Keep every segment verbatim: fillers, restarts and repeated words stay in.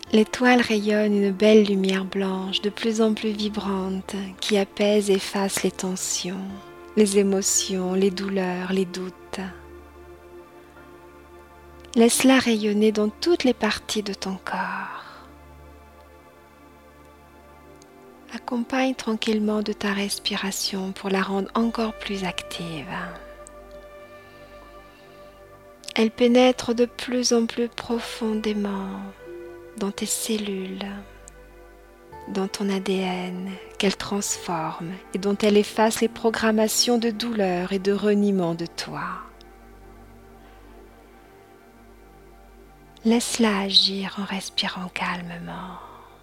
L'étoile rayonne une belle lumière blanche, de plus en plus vibrante, qui apaise et efface les tensions, les émotions, les douleurs, les doutes. Laisse-la rayonner dans toutes les parties de ton corps. Accompagne tranquillement de ta respiration pour la rendre encore plus active. Elle pénètre de plus en plus profondément dans tes cellules, dans ton A D N, qu'elle transforme et dont elle efface les programmations de douleur et de reniement de toi. Laisse-la agir en respirant calmement.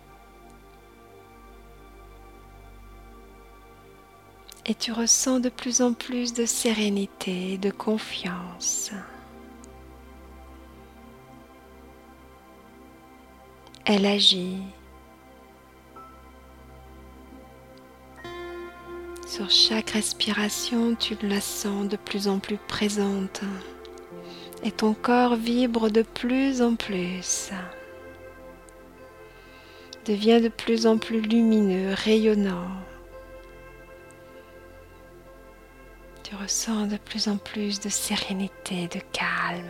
Et tu ressens de plus en plus de sérénité et de confiance. Elle agit sur chaque respiration, tu la sens de plus en plus présente et ton corps vibre de plus en plus, devient de plus en plus lumineux, rayonnant. Tu ressens de plus en plus de sérénité, de calme.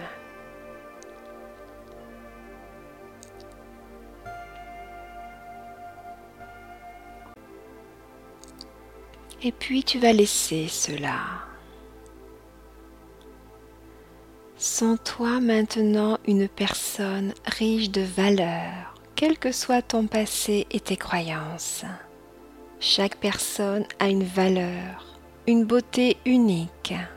Et puis tu vas laisser cela. Sens-toi maintenant une personne riche de valeurs, quel que soit ton passé et tes croyances. Chaque personne a une valeur, une beauté unique.